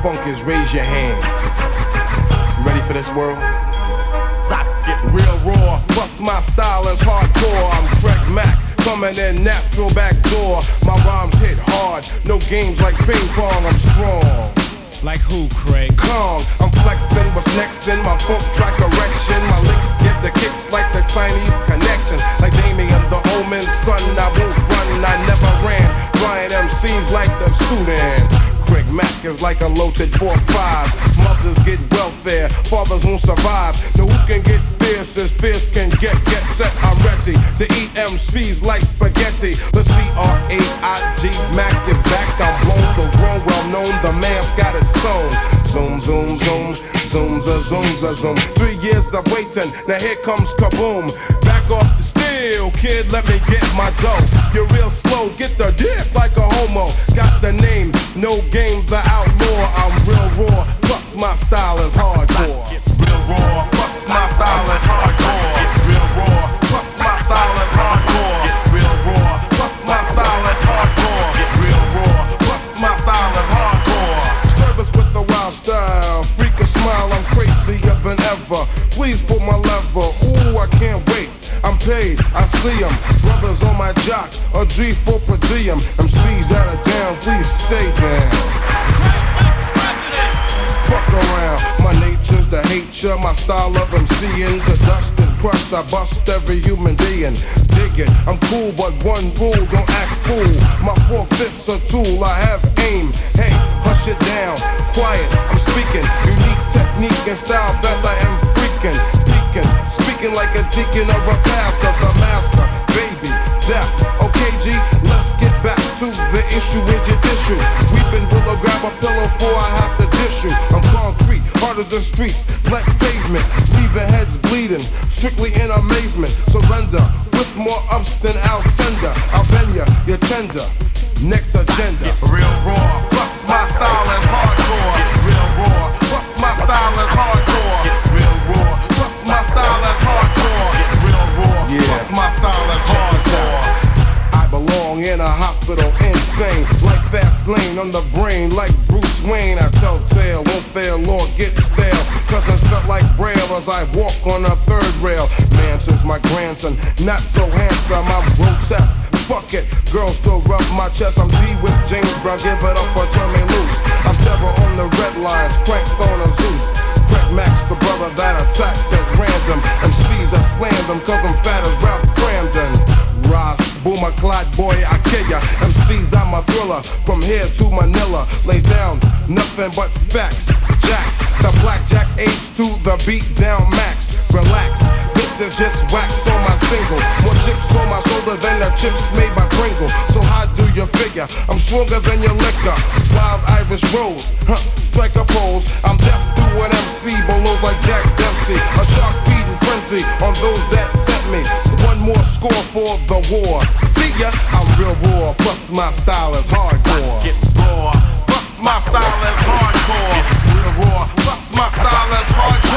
funk is raise your hands. You ready for this world? Real raw, plus my style is hardcore. I'm Craig Mack, coming in natural back door. My rhymes hit hard, no games like ping pong, I'm strong. Like who, Craig? Kong, I'm flexing, what's next in my funk track erection. My licks get the kicks like the Chinese connection. Like Damien, the Omen son, I won't run, I never ran. Blind MCs like the Sudan. Craig Mack is like a loaded 4-5. Mothers get welfare, fathers won't survive. Now who can get fierce as fierce can get set. I'm ready to eat MCs like spaghetti. The C-R-A-I-G, Mac is back. I'm blown, the grown, well known, the man's got it sewn. Zoom, zoom, zoom, zoom, zoom, zoom. 3 years of waiting, now here comes kaboom. Back off the steel, kid, let me get my dough. You're real slow, get the dick like a homo. Got the name, no game, the outlaw. I'm real raw, plus my style is hardcore. Real raw, plus my style is hardcore. Real raw, plus my style is hardcore. Real raw, plus my style is hardcore. Real raw, plus my style is hardcore. Service with the wild style, freak a smile, I'm crazier than ever. Please pull my lever, ooh, I can't wait. I'm paid, I see them. Brothers on my jock, a G for per diem. MCs that are down, please stay down. Fuck around, my nature's to hate ya. My style of MCing to dust and crust. I bust every human being. Dig it, I'm cool, but one rule, don't act fool. My 4/5's a tool, I have aim. Hey, hush it down, quiet, I'm speaking. Unique technique and style that I am freaking. Speaking like a deacon or a pastor, the master, baby, death. Okay, G, let's get back to the issue with your tissue. Weeping willow, grab a pillow before I have to dish you. I'm concrete, hard as the streets, black pavement, leaving heads bleeding, strictly in amazement. Surrender with more ups than I'll sender. I'll bend ya, you're tender. Next agenda, real raw, plus my style is hardcore. Real raw, plus my style is hardcore. Real raw, plus my style is hardcore. Real raw, plus my style is hardcore. I belong in a hospital, insane, like fast lane on the brain, like Bruce Wayne. I tell tale, won't fail, Lord, get stale. Cause it's felt like braille as I walk on a third rail. Man, since my grandson, not so handsome, I'm grotesque. Fuck it, girls still rub my chest. I'm G with James Brown, give it up or turn me loose. I'm terror on the red lines, cranked on a Zeus. Craig Max, the brother that attacks at random. MCs I slam them cause I'm fat as Ralph Cramden. Ross, Boomer, Clyde, boy, I kill ya. MCs, I'm a thriller, from here to Manila. Lay down, nothing but facts. Jacks, the blackjack age to the beat down max. Relax, this is just wax on my single. More chips on my shoulder than the chips made by Pringle. So how do you figure? I'm stronger than your liquor. Wild Irish Rose, strike a pose. I'm deaf through an MC, below like Jack Dempsey. A shark feeding frenzy on those that tempt me. One more score for the war. See ya, I'm real raw, plus my style is hardcore. Get raw, plus my style is hardcore. Real raw, plus my style is hardcore.